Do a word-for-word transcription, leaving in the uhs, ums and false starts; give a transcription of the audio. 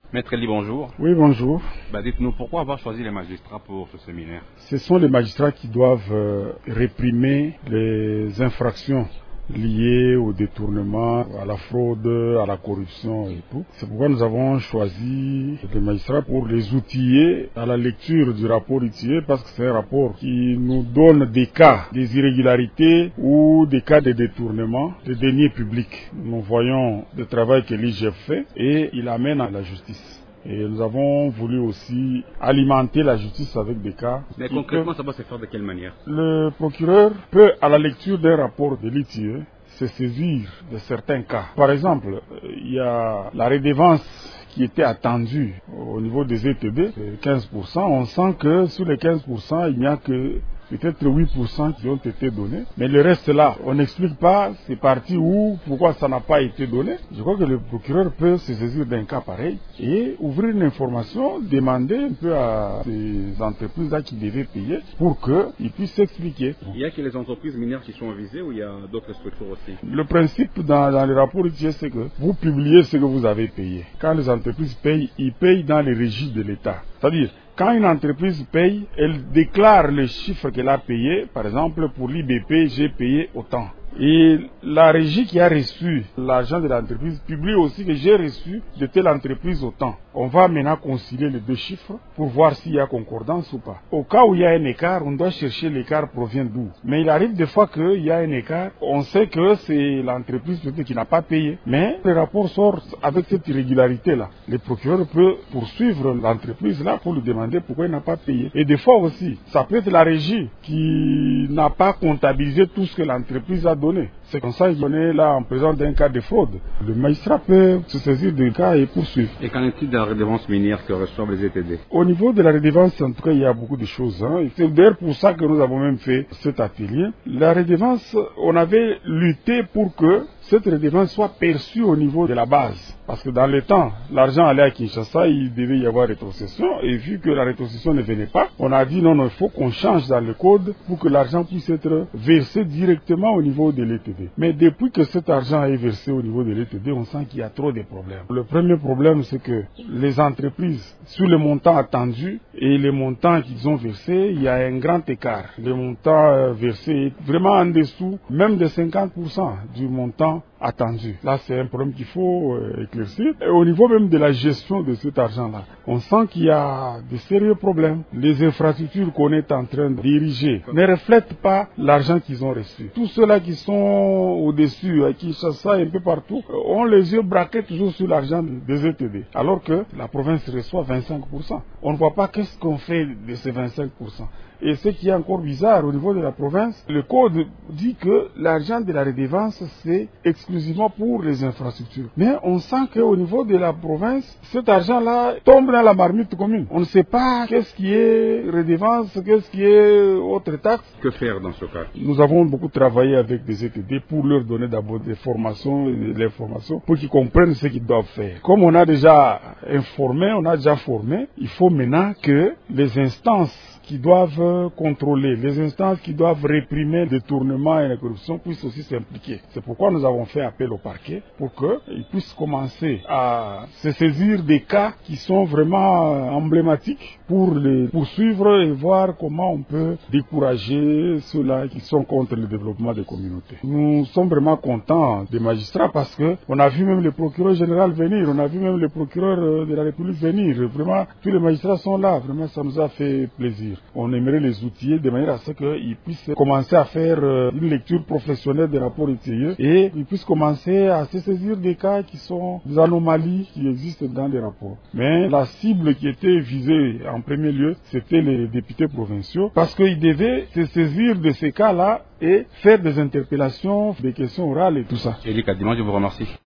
Maître Eli, bonjour. Oui, bonjour. Bah, dites-nous pourquoi avoir choisi les magistrats pour ce séminaire? Ce sont les magistrats qui doivent euh, réprimer les infractions liées au détournement, à la fraude, à la corruption et tout. C'est pourquoi nous avons choisi les magistrats pour les outiller à la lecture du rapport outillé, parce que c'est un rapport qui nous donne des cas, des irrégularités ou des cas de détournement des deniers publics. Nous voyons le travail que l'I G F fait et il amène à la justice. Et nous avons voulu aussi alimenter la justice avec des cas. Mais concrètement, ça va se faire de quelle manière? Le procureur peut, à la lecture d'un rapport de l'I T I E, se saisir de certains cas. Par exemple, il y a la redevance qui était attendue au niveau des E T D, quinze pour cent. On sent que sur les quinze pour cent, il n'y a que peut-être huit pour cent qui ont été donnés. Mais le reste là, on n'explique pas c'est parti où, pourquoi ça n'a pas été donné. Je crois que le procureur peut se saisir d'un cas pareil et ouvrir une information, demander un peu à ces entreprises-là qui devaient payer pour qu'ils puissent s'expliquer. Il y a que les entreprises minières qui sont visées ou il y a d'autres structures aussi? Le principe dans, dans les rapports routiers, c'est que vous publiez ce que vous avez payé. Quand les entreprises payent, ils payent dans les régies de l'État. C'est-à-dire, quand une entreprise paye, elle déclare le chiffre qu'elle a payé. Par exemple, pour l'I B P, j'ai payé autant. Et la régie qui a reçu l'argent de l'entreprise publie aussi que j'ai reçu de telle entreprise autant. On va maintenant concilier les deux chiffres pour voir s'il y a concordance ou pas. Au cas où il y a un écart, on doit chercher l'écart provient d'où. Mais il arrive des fois qu'il y a un écart, on sait que c'est l'entreprise peut-être qui n'a pas payé. Mais le rapport sort avec cette irrégularité-là. Le procureur peut poursuivre l'entreprise-là pour lui demander pourquoi il n'a pas payé. Et des fois aussi, ça peut être la régie qui n'a pas comptabilisé tout ce que l'entreprise a donné. C'est comme ça qu'on est là en présence d'un cas de fraude. Le magistrat peut se saisir du cas et poursuivre. Et qu'en est-il de la redevance minière que reçoivent les E T D? Au niveau de la redevance, en tout cas, il y a beaucoup de choses. Hein. C'est d'ailleurs pour ça que nous avons même fait cet atelier. La redevance, on avait lutté pour que cette redevance soit perçue au niveau de la base. Parce que dans le temps, l'argent allait à Kinshasa, il devait y avoir rétrocession. Et vu que la rétrocession ne venait pas, on a dit non, non, il faut qu'on change dans le code pour que l'argent puisse être versé directement au niveau de l'E T D. Mais depuis que cet argent est versé au niveau de l'E T D, on sent qu'il y a trop de problèmes. Le premier problème, c'est que les entreprises, sur le montant attendu et les montants qu'ils ont versés, il y a un grand écart. Le montant versé est vraiment en dessous, même de cinquante pour cent du montant attendu. Là, c'est un problème qu'il faut euh, éclaircir. Et au niveau même de la gestion de cet argent-là, on sent qu'il y a de sérieux problèmes. Les infrastructures qu'on est en train de diriger ne reflètent pas l'argent qu'ils ont reçu. Tous ceux-là qui sont au-dessus, à Kinshasa et un peu partout, ont les yeux braqués toujours sur l'argent des E T D. Alors que la province reçoit vingt-cinq pour cent. On ne voit pas qu'est-ce qu'on fait de ces vingt-cinq pour cent. Et ce qui est encore bizarre au niveau de la province, le code dit que l'argent de la redevance, c'est exclusivement pour les infrastructures. Mais on sent qu'au niveau de la province, cet argent-là tombe dans la marmite commune. On ne sait pas qu'est-ce qui est redevance, qu'est-ce qui est autre taxe. Que faire dans ce cas? Nous avons beaucoup travaillé avec des E T D pour leur donner d'abord des formations, de l'information, pour qu'ils comprennent ce qu'ils doivent faire. Comme on a déjà informé, on a déjà formé, il faut maintenant que les instances qui doivent contrôler, les instances qui doivent réprimer le détournement et la corruption puissent aussi s'impliquer. C'est pourquoi nous avons fait appel au parquet pour qu'ils puissent commencer à se saisir des cas qui sont vraiment emblématiques pour les poursuivre et voir comment on peut décourager ceux-là qui sont contre le développement des communautés. Nous sommes vraiment contents des magistrats parce que on a vu même le procureur général venir, on a vu même le procureur de la République venir. Vraiment, tous les magistrats sont là. Vraiment, ça nous a fait plaisir. On aimerait les outiller de manière à ce qu'ils puissent commencer à faire une lecture professionnelle des rapports étayés et ils puissent commencer à se saisir des cas qui sont des anomalies qui existent dans les rapports. Mais la cible qui était visée en premier lieu, c'était les députés provinciaux parce qu'ils devaient se saisir de ces cas-là et faire des interpellations, des questions orales et tout ça. Eli Kadima, je vous remercie.